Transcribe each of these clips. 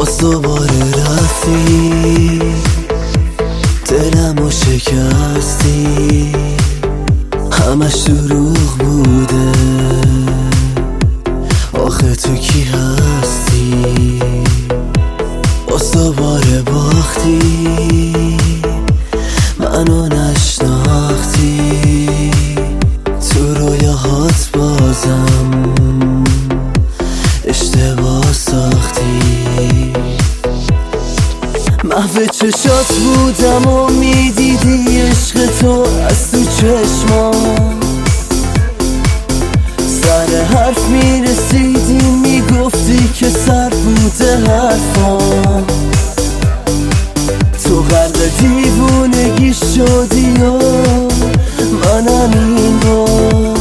باز دوباره رفتی، دلمو شکستی، همش دروغ بوده، آخه تو کی هستی؟ باز دوباره باختی، منو نشناختی، تو رویاهات بازم اشتباه ساختی. محو چشات بودم و میدیدی عشق تو از تو چشمام، سر حرف میرسیدی میگفتی که سر بوده حرفام، تو غرق دیوونگی شدی و منم این بار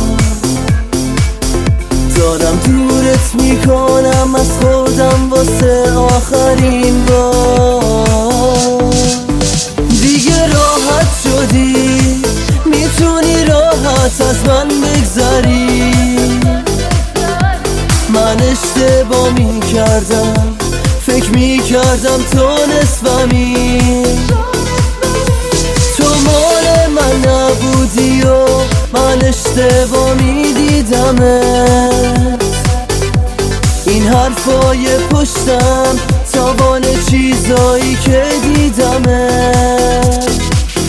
دارم دورت میکنم از خودم واسه آخرین بار. دیگه راحت شدی، میتونی راحت از من بگذری، من اشتباه میکردم، فکر میکردم تو نصفمی، تو مال من نبودی و من اشتباه میدیدمت. این حرفای پشتم تاوان چیزایی که دیدمت.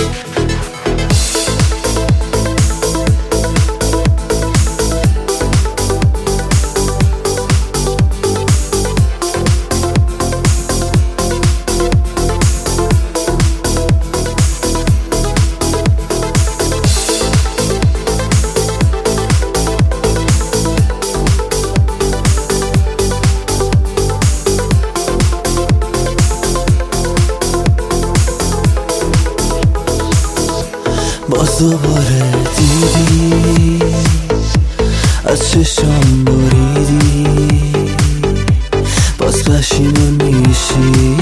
باز دوباره دیدی، از چشام بریدی، باز پشیمون میشی،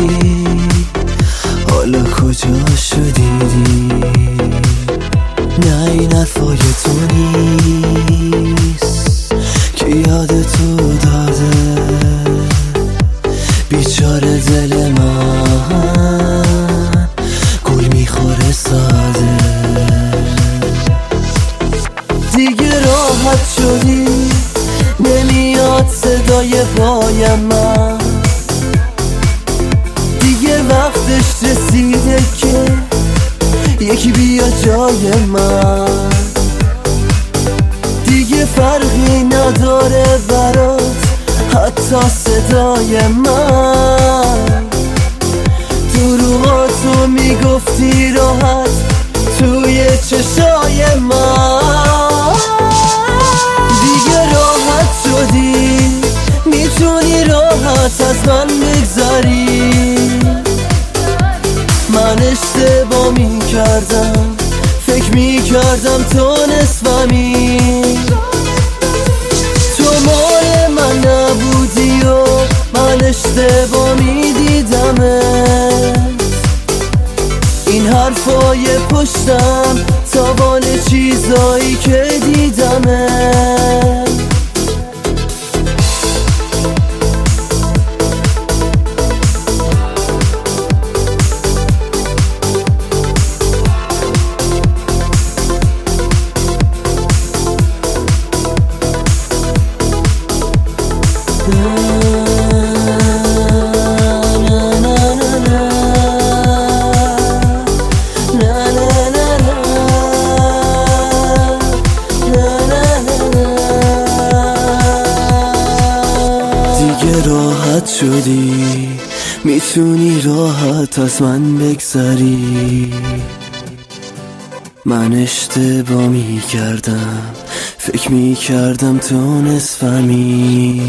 حالا کجا شدیدی؟ نه این حرفای تو نیست که یاد تو داده، بیچاره دل من گل میخوره ساده. دیگه راحت شدی، نمیاد صدای پای من، دیگه وقتش رسیده که یکی بیا جای من، دیگه فرقی نداره برات حتی صدای من. دروغاتو میگفتی راحت توی چشای من، دیگه راحت شدی، میتونی راحت از من بگذری، من اشتباه میکردم، فکر میکردم تو نصفمی، تو مال من نبودی و من اشتباه میدیدمت. این حرفای پشتم تاوان چیزایی که دیدمت. دیگه راحت شدی، میتونی راحت از من بگذری، من اشتباه میکردم، فکر میکردم تو نصفمی،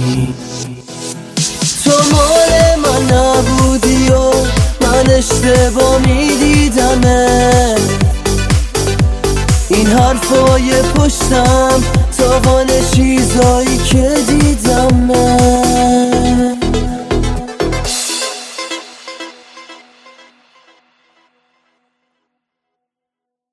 تو مال من نبودی و من اشتباه میدیدمت. این حرفای پشتم تاوان چیزایی که دیدمت.